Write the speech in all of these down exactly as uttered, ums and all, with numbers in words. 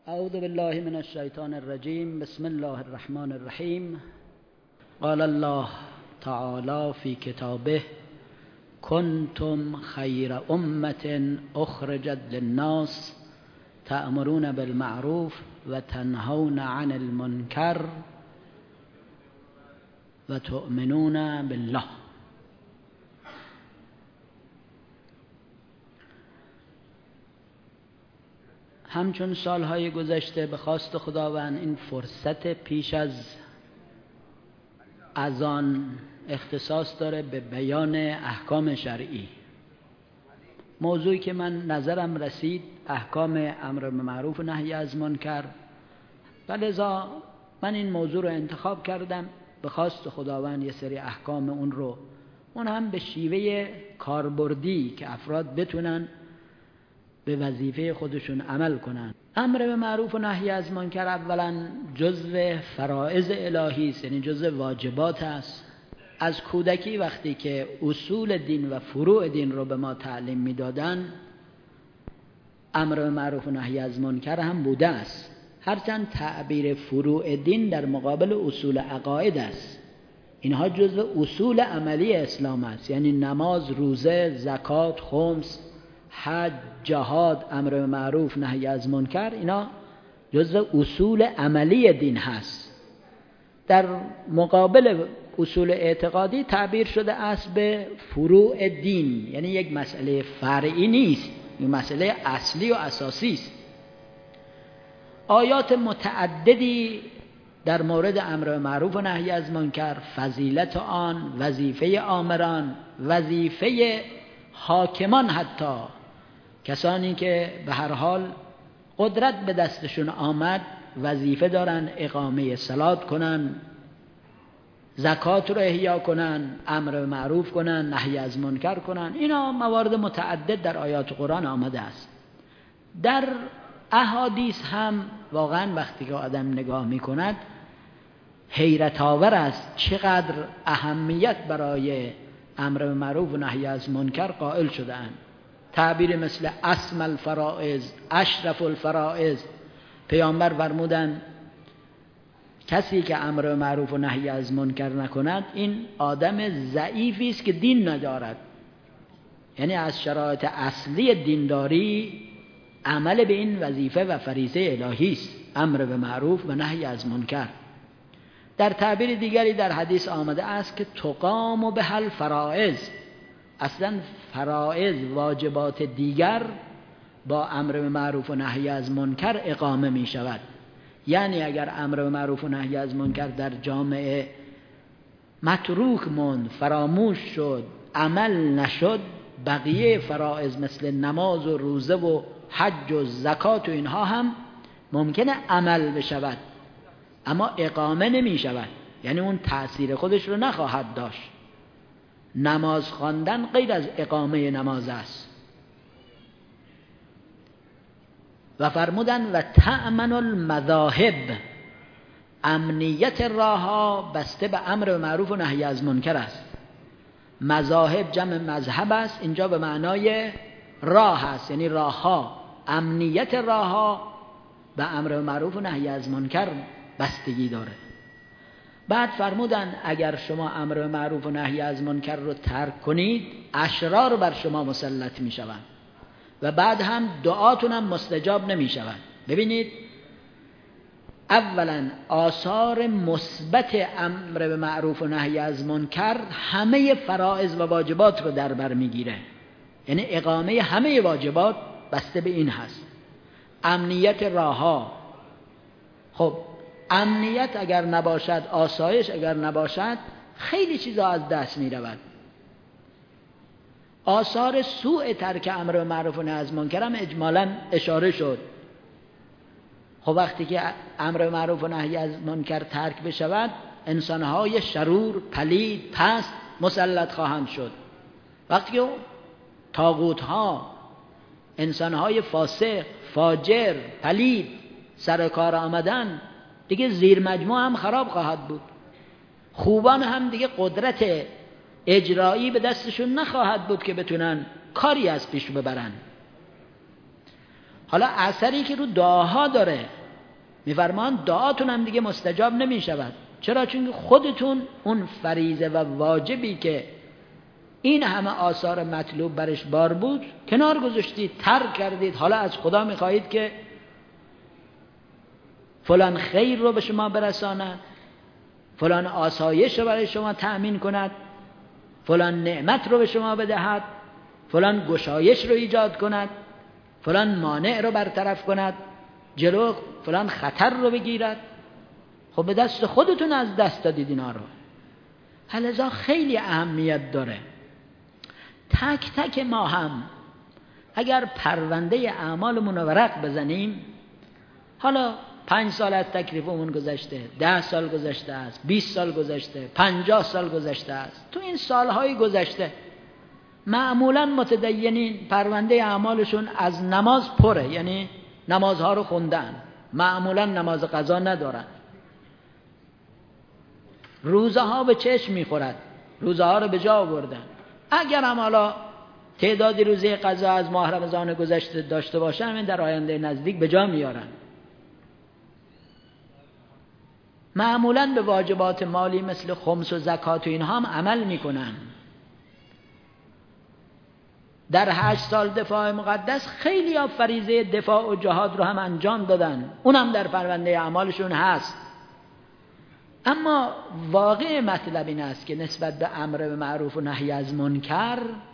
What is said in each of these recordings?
اعوذ بالله من الشیطان الرجیم. بسم الله الرحمن الرحیم. قال الله تعالی فی کتابه کنتم خیر امة اخرجت للناس تأمرون بالمعروف و تنهون عن المنکر و تؤمنون بالله. همچون سالهای گذشته به خواست خداوند این فرصت پیش از اذان اختصاص داره به بیان احکام شرعی. موضوعی که من نظرم رسید احکام امر به معروف و نهی از منکر، و لذا من این موضوع رو انتخاب کردم به خواست خداوند یه سری احکام اون رو، اون هم به شیوه کاربردی که افراد بتونن به وظیفه خودشون عمل کنن. امر به معروف و نهی از منکر اولا جزء فرائض الهی است، یعنی جزء واجبات است. از کودکی وقتی که اصول دین و فروع دین رو به ما تعلیم میدادن، امر به معروف و نهی از منکر هم بوده است، هرچند تعبیر فروع دین در مقابل اصول عقاید است. اینها جزء اصول عملی اسلام است، یعنی نماز، روزه، زکات، خمس، حج، جهاد، امر به معروف نهی از منکر، اینا جزء اصول عملی دین هست. در مقابل اصول اعتقادی تعبیر شده است به فروع دین، یعنی یک مسئله فرعی نیست، این مسئله اصلی و اساسی است. آیات متعددی در مورد امر به معروف و نهی از منکر، فضیلت آن، وظیفه آمران، وظیفه حاکمان، حتی کسانی که به هر حال قدرت به دستشون آمد وظیفه دارن اقامه صلات کنن، زکات رو احیا کنن، امر به معروف کنن، نهی از منکر کنن. اینا موارد متعدد در آیات قرآن آمده است. در احادیث هم واقعا وقتی که آدم نگاه میکند حیرت آور است چقدر اهمیت برای امر به معروف و نهی از منکر قائل شده‌اند. تعبیر مثل اسم الفرائض، اشرف الفرائض، پیامبر فرمودند کسی که امر به معروف و نهی از منکر نکند این آدم ضعیفی است که دین ندارد. یعنی از شرایط اصلی دینداری عمل به این وظیفه و فریضه الهی است، امر به معروف و نهی از منکر. در تعبیر دیگری در حدیث آمده است که تقام به الفرائض، اصلا فرائض، واجبات دیگر با امر به معروف و نهی از منکر اقامه می شود. یعنی اگر امر به معروف و نهی از منکر در جامعه متروک ماند، فراموش شد، عمل نشد، بقیه فرائض مثل نماز و روزه و حج و زکات و اینها هم ممکنه عمل بشود اما اقامه نمی شود، یعنی اون تأثیر خودش رو نخواهد داشت. نماز خواندن غیر از اقامه نماز است. و فرمودن و تأمن المذاهب، امنیت راه ها بسته به امر به معروف و نهی از منکر است. مذاهب جمع مذهب است، اینجا به معنای راه است، یعنی راه ها، امنیت راه ها به امر به معروف و نهی از منکر بستگی داره. بعد فرمودن اگر شما امر به معروف و نهی از منکر رو ترک کنید اشرار بر شما مسلط می شوند و بعد هم دعاتون هم مستجاب نمی شوند. ببینید اولا آثار مثبت امر به معروف و نهی از منکر همه فرائض و واجبات رو در بر می گیره، یعنی اقامه همه واجبات بسته به این هست. امنیت راه ها، خب امنیت اگر نباشد، آسایش اگر نباشد، خیلی چیزا از دست می رود. آثار سوء ترک امر به معروف و نهی از منکر هم اجمالاً اشاره شد. خب وقتی که امر به معروف و نهی از منکر ترک بشود انسانهای شرور، پلید، پست مسلط خواهند شد. وقتی که طاغوت‌ها، انسانهای فاسق، فاجر، پلید سر کار آمدن، دیگه زیر مجموعه هم خراب خواهد بود. خوبان هم دیگه قدرت اجرایی به دستشون نخواهد بود که بتونن کاری از پیش ببرن. حالا اثری که رو دعاها داره، میفرمان دعاتون هم دیگه مستجاب نمی شود. چرا؟ چون خودتون اون فریضه و واجبی که این همه آثار مطلوب برش بار بود کنار گذاشتید، ترک کردید. حالا از خدا میخواهید که فلان خیر رو به شما برساند، فلان آسایش رو برای شما تأمین کند، فلان نعمت رو به شما بدهد، فلان گشایش رو ایجاد کند، فلان مانع رو برطرف کند، جلو فلان خطر رو بگیرد. خب به دست خودتون از دست دادید اینا رو. لذا خیلی اهمیت داره تک تک ما هم اگر پرونده اعمالمون رو ورق بزنیم، حالا پنج سال از تکلیفمون گذشته، ده سال گذشته است، بیست سال گذشته، پنجاه سال گذشته است، تو این سالهای گذشته معمولا متدینین پرونده اعمالشون از نماز پره، یعنی نمازها رو خوندن، معمولا نماز قضا ندارن، روزه ها به چشم میخورد، روزه ها رو به جا آوردن. اگر هم حالا تعدادی روزه قضا از ماه رمضان گذشته داشته باشن، همین در آینده نزدیک به جا میارن. معمولا به واجبات مالی مثل خمس و زکات و اینها هم عمل میکنن. در هشت سال دفاع مقدس خیلی ها فریضه دفاع و جهاد رو هم انجام دادن، اونم در پرونده اعمالشون هست. اما واقع مطلب این است که نسبت به امر به معروف و نهی از منکر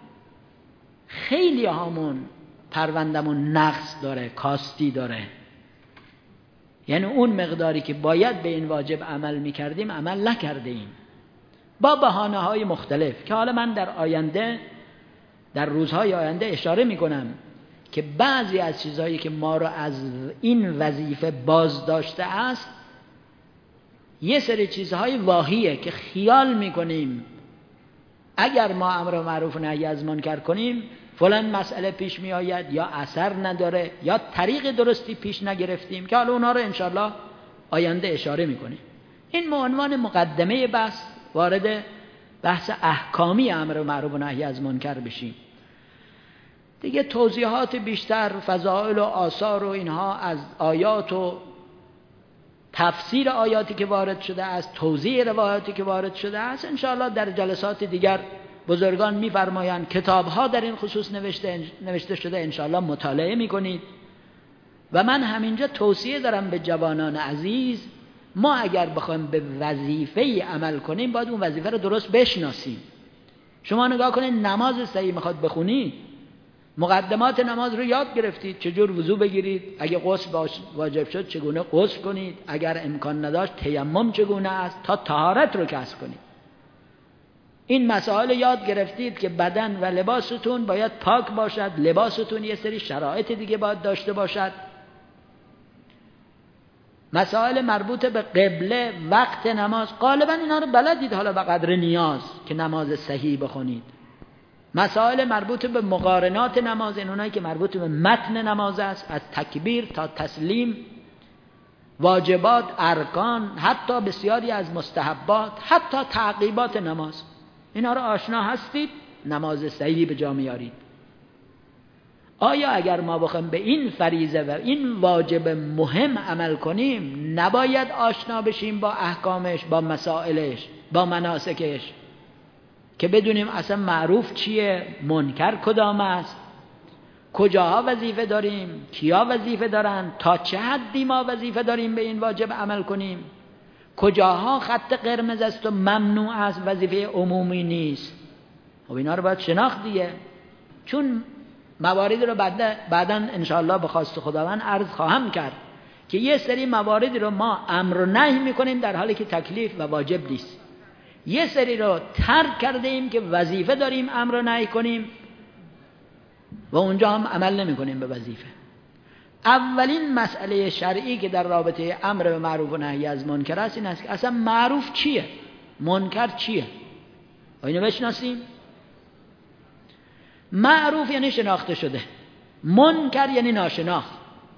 خیلی هامون پروندمون نقص داره، کاستی داره. یعنی اون مقداری که باید به این واجب عمل میکردیم عمل نکردیم با بهانه های مختلف که حالا من در آینده در روزهای آینده اشاره میکنم که بعضی از چیزهایی که ما رو از این وظیفه باز داشته است یه سری چیزهای واهیه که خیال میکنیم اگر ما امر معروف و نهی از منکر کنیم فلان مسئله پیش می آید یا اثر نداره یا طریق درستی پیش نگرفتیم، که حالا اونا رو انشالله آینده اشاره میکنیم. این به عنوان مقدمه بحث وارد بحث احکامی امر معروف و نهی از منکر بشیم. دیگه توضیحات بیشتر، فضائل و آثار و اینها از آیات و تفسیر آیاتی که وارد شده است، توضیح روایاتی که وارد شده است، انشاءالله در جلسات دیگر بزرگان می‌فرمایند کتاب‌ها در این خصوص نوشته نوشته شده، انشاءالله مطالعه می‌کنید. و من همینجا توصیه دارم به جوانان عزیز، ما اگر بخوایم به وظیفه‌ای عمل کنیم باید اون وظیفه رو درست بشناسیم. شما نگاه کنید نماز صحیح میخواد بخونید، مقدمات نماز رو یاد گرفتید، چجور وضو بگیرید، اگه غسل واجب شد چگونه غسل کنید، اگر امکان نداشت تیمم چگونه است، تا طهارت رو کسب کنید. این مسائل یاد گرفتید که بدن و لباستون باید پاک باشد، لباستون یه سری شرایط دیگه باید داشته باشد. مسائل مربوط به قبله، وقت نماز، غالبا اینا رو بلدید حالا به قدر نیاز که نماز صحیح بخونید. مسائل مربوط به مقارنات نماز، این اونایی که مربوط به متن نماز است، از تکبیر تا تسلیم، واجبات، ارکان، حتی بسیاری از مستحبات، حتی تعقیبات نماز، اینا رو آشنا هستید، نماز صحیح به جا میارید. آیا اگر ما بخوایم به این فریضه و این واجب مهم عمل کنیم نباید آشنا بشیم با احکامش، با مسائلش، با مناسکش، که بدونیم اصلا معروف چیه، منکر کدام است، کجاها وظیفه داریم، کیا وظیفه دارن، تا چه حدی ما وظیفه داریم به این واجب عمل کنیم، کجاها خط قرمز است و ممنوع است، وظیفه عمومی نیست. خب اینا رو باید شناخت دیگه، چون مواردی رو بعدا انشاءالله به خواست خداوند عرض خواهم کرد که یه سری مواردی رو ما امر و نهی میکنیم در حالی که تکلیف و واجب نیست، یه سری رو ترک کرده ایم که وظیفه داریم امر و نهی کنیم و اونجا هم عمل نمی کنیم به وظیفه. اولین مسئله شرعی که در رابطه امر به معروف و نهی از منکر است این است که اصلا معروف چیه، منکر چیه، اینو بشناسیم. معروف یعنی شناخته شده، منکر یعنی ناشناخت،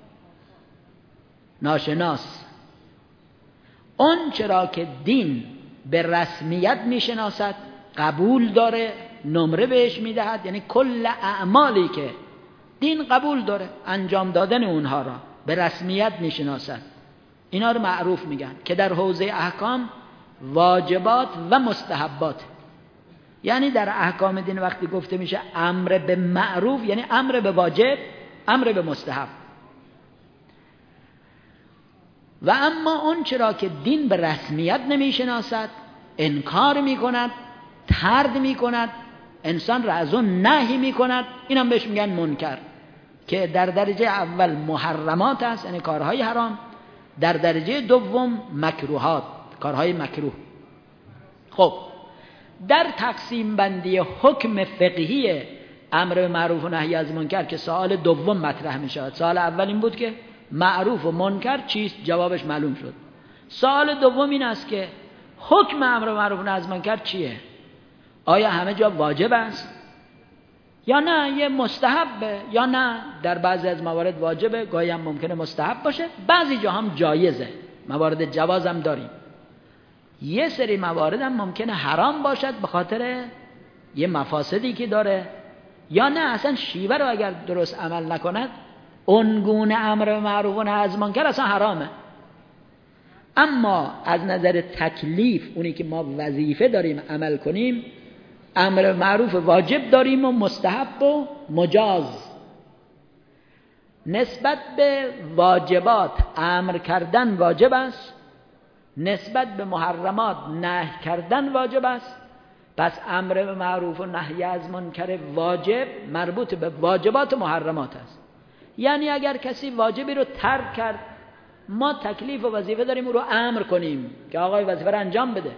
ناشناس. اون چرا که دین به رسمیت میشناسد، قبول داره، نمره بهش میدهد، یعنی کل اعمالی که دین قبول داره انجام دادن اونها را به رسمیت میشناسد. اینا رو معروف میگن که در حوزه احکام واجبات و مستحبات. یعنی در احکام دین وقتی گفته میشه امر به معروف یعنی امر به واجب، امر به مستحب. و اما اون چرا که دین به رسمیت نمیشناسد، انکار میکند، طرد میکند، انسان را از اون نهی میکند، این هم بهش میگن منکر، که در درجه اول محرمات است یعنی کارهای حرام، در درجه دوم مکروهات، کارهای مکروه. خب در تقسیم بندی حکم فقهی امر به معروف و نهی از منکر که سوال دوم مطرح می شود، سوال اول این بود که معروف و منکر چیست، جوابش معلوم شد. سوال دوم این است که حکم امر به معروف و نهی از منکر چیه؟ آیا همه جا واجب است یا نه یه مستحبه، یا نه در بعضی از موارد واجبه، گاهی هم ممکنه مستحب باشه، بعضی جا هم جایزه، موارد جواز هم داریم. یه سری موارد هم ممکنه حرام باشد به خاطر یه مفاسدی که داره، یا نه اصلا شیوه رو اگر درست عمل نکند اون گونه امر به معروف و نهی از منکر اصلا حرامه. اما از نظر تکلیف، اونی که ما وظیفه داریم عمل کنیم، امر به معروف واجب داریم و مستحب و مجاز. نسبت به واجبات امر کردن واجب است، نسبت به محرمات نهی کردن واجب است. پس امر به معروف و نهی از منکر واجب مربوط به واجبات و محرمات است. یعنی اگر کسی واجبی رو ترک کرد، ما تکلیف و وظیفه داریم او رو امر کنیم که آقای وظیفه رو انجام بده.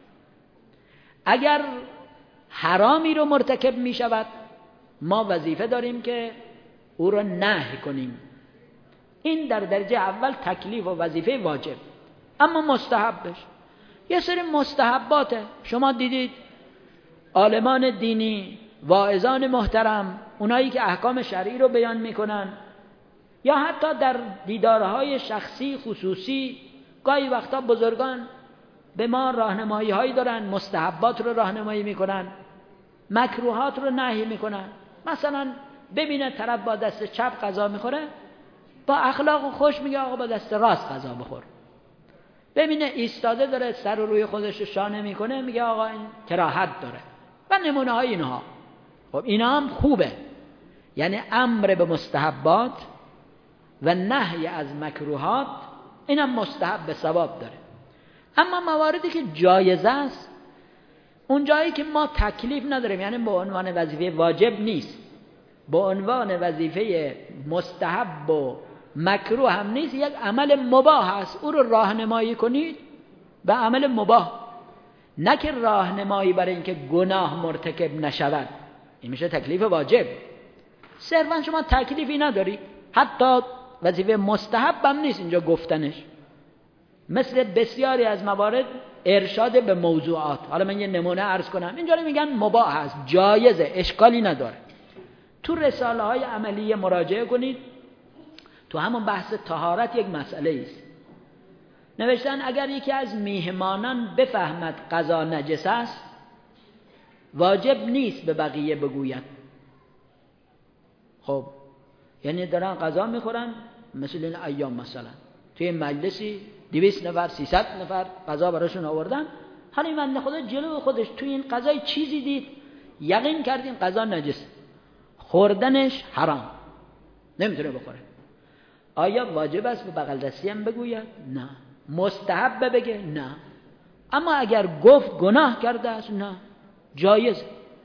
اگر حرامی رو مرتکب می شود، ما وظیفه داریم که او رو نهی کنیم. این در درجه اول تکلیف و وظیفه واجب. اما مستحبش یه سری مستحباته. شما دیدید عالمان دینی، واعظان محترم، اونایی که احکام شرعی رو بیان میکنن، یا حتی در دیدارهای شخصی خصوصی گاهی وقتا بزرگان به ما راهنمایی هایی دارن، مستحبات رو راهنمایی میکنن، مکروهات رو نهی میکنن. مثلا ببینه طرف با دست چپ غذا میخوره، با اخلاق خوش میگه آقا با دست راست غذا بخور. ببینه ایستاده داره سر و روی خودش شانه میکنه، میگه آقا این کراهت داره و نمونه های اینها. خب اینا هم خوبه، یعنی امر به مستحبات و نهی از مکروهات اینم مستحب به ثواب داره. اما مواردی که جایز است، اون جایی که ما تکلیف نداریم، یعنی به عنوان وظیفه واجب نیست، به عنوان وظیفه مستحب و مکروه هم نیست، یک عمل مباح است، او رو راهنمایی کنید به عمل مباح، نه که راهنمایی برای اینکه گناه مرتکب نشود. این میشه تکلیف واجب. صرفا شما تکلیفی نداری، حتی وظیفه مستحب هم نیست اینجا گفتنش. مثل بسیاری از موارد ارشاد به موضوعات. حالا من یه نمونه عرض کنم. اینجا میگن مباح است، جایزه، اشکالی نداره. تو رساله های عملی مراجعه کنید، تو همون بحث طهارت یک مسئله است. نوشتن اگر یکی از میهمانان بفهمد غذا نجس است، واجب نیست به بقیه بگوید. خب یعنی دارن غذا میخورن، مثل این ایام مثلا توی مجلسی دویست نفر سیصد نفر غذا براشون آوردن، حالا این بنده خدا جلو خودش توی این غذای چیزی دید، یقین کردیم غذا نجس، خوردنش حرام، نمیتونه بخوره. آیا واجب است به بغل دستی هم بگوید؟ نه. مستحب بگه؟ نه. اما اگر گفت گناه کرده است؟ نه، جایز.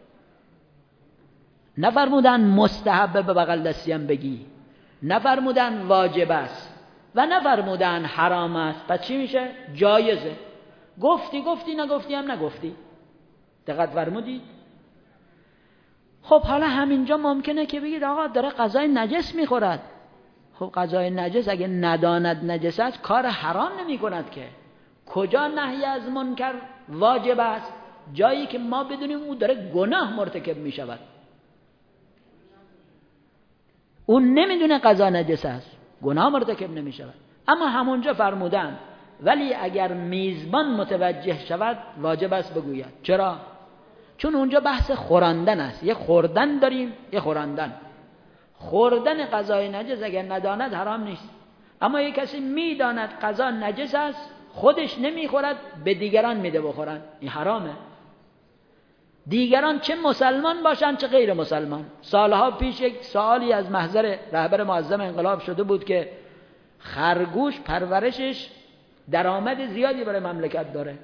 نفرمودن مستحب به بغل دستی هم بگی، نفرمودن واجب است و نفرمودن حرام است. پس چی میشه؟ جایزه. گفتی گفتی، نگفتی هم نگفتی. دقت فرمودید؟ خب حالا همینجا ممکنه که بگید آقا داره غذای نجس میخورد. خب غذای نجس اگه نداند نجس است کار حرام نمی کند که. کجا نهی از منکر واجب است؟ جایی که ما بدونیم او داره گناه مرتکب می شود. اون نمیدونه غذا نجس است، گناه مرتکب نمی شود. اما همونجا فرمودن ولی اگر میزبان متوجه شود واجب است بگوید. چرا؟ چون اونجا بحث خوراندن است. یه خوردن داریم، یه خوراندن. خوردن غذای نجس اگر نداند حرام نیست. اما یک کسی میداند غذا نجس است، خودش نمیخورد، به دیگران میده بخورن، این حرامه. دیگران چه مسلمان باشن چه غیر مسلمان. سالها پیش یک سوالی از محضر رهبر معظم انقلاب شده بود که خرگوش پرورشش درآمد زیادی برای مملکت داره.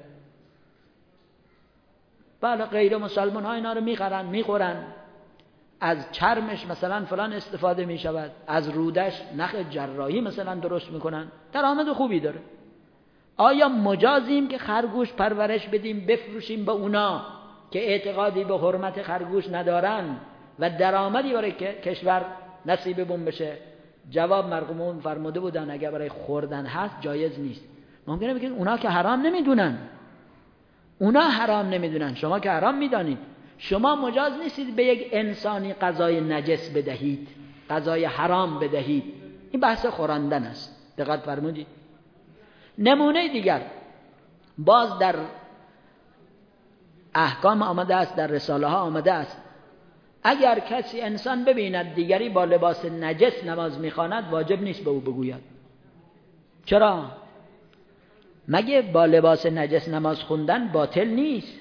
بله غیر مسلمان ها اینا رو میخرن میخورن، از چرمش مثلا فلان استفاده میشود، از رودش نخ جراحی مثلا درست میکنن، درآمد خوبی داره. آیا مجازیم که خرگوش پرورش بدیم بفروشیم به اونا که اعتقادی به حرمت خرگوش ندارن و درآمدی برای کشور نصیبمون بشه؟ جواب مرحومون فرموده بودن اگر برای خوردن هست جایز نیست. ممکنه بگید اونا که حرام نمیدونن، اونا حرام نمیدونن، شما که حرام میدانید. شما مجاز نیستید به یک انسانی غذای نجس بدهید، غذای حرام بدهید. این بحث خوراندن است، دقت فرمودید. نمونه دیگر باز در احکام آمده است، در رساله ها آمده است، اگر کسی انسان ببیند دیگری با لباس نجس نماز میخواند واجب نیست به او بگوید. چرا؟ مگه با لباس نجس نماز خوندن باطل نیست؟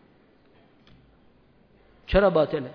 چرا باطله؟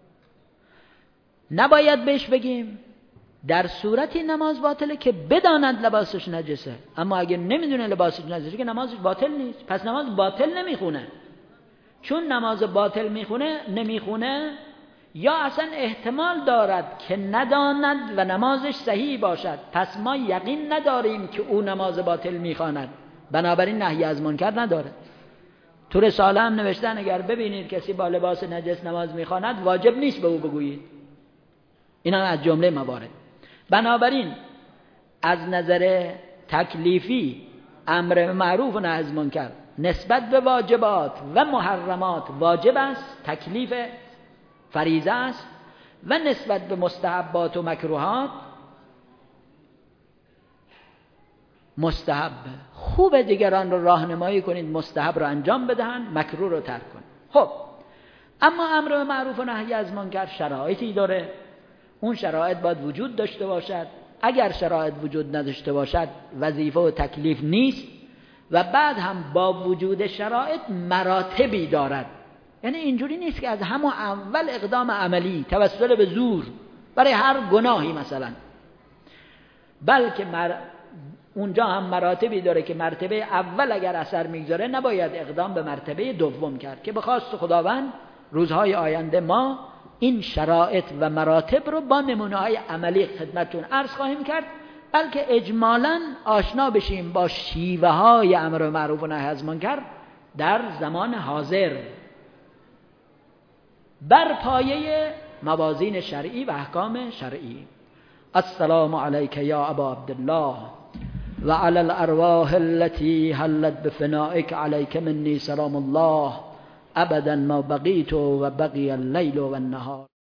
نباید بهش بگیم در صورتی نماز باطله که بداند لباسش نجسه، اما اگه نمیدونه لباسش نجسه که نمازش باطل نیست. پس نماز باطل نمیخونه. چون نماز باطل میخونه نمیخونه یا اصلا احتمال دارد که نداند و نمازش صحیح باشد، پس ما یقین نداریم که او نماز باطل میخواند، بنابراین نهی از منکر نداره. تو رساله هم نوشتن اگر ببینید کسی با لباس نجس نماز میخواند واجب نیست به او بگویید. اینا از جمله موارد. بنابراین از نظر تکلیفی امر معروف و نهی از منکر نسبت به واجبات و محرمات واجب است، تکلیف فریضه است، و نسبت به مستحبات و مکروهات مستحب. خوب دیگران رو راهنمایی کنید مستحب رو انجام بدهند، مکروه رو ترک کنید. خب اما امر معروف و نهی از منکر شرایطی داره، اون شرایط باید وجود داشته باشد. اگر شرایط وجود نداشته باشد وظیفه و تکلیف نیست، و بعد هم با وجود شرایط مراتبی دارد. یعنی اینجوری نیست که از همون اول اقدام عملی توسل به زور برای هر گناهی مثلا، بلکه مر... اونجا هم مراتبی داره که مرتبه اول اگر اثر میگذاره نباید اقدام به مرتبه دوم کرد، که به خواست خداوند روزهای آینده ما این شرایط و مراتب رو با نمونه‌های عملی خدمتتون عرض خواهیم کرد، بلکه اجمالاً آشنا بشیم با شیوه های امر معروف و نهی از منکر در زمان حاضر بر پایه موازین شرعی و احکام شرعی. السلام علیک یا ابا عبدالله و علی الارواح التي حلت بفنائك عليك مني سلام الله ابدا ما بقيت و بقي الليل و النهار.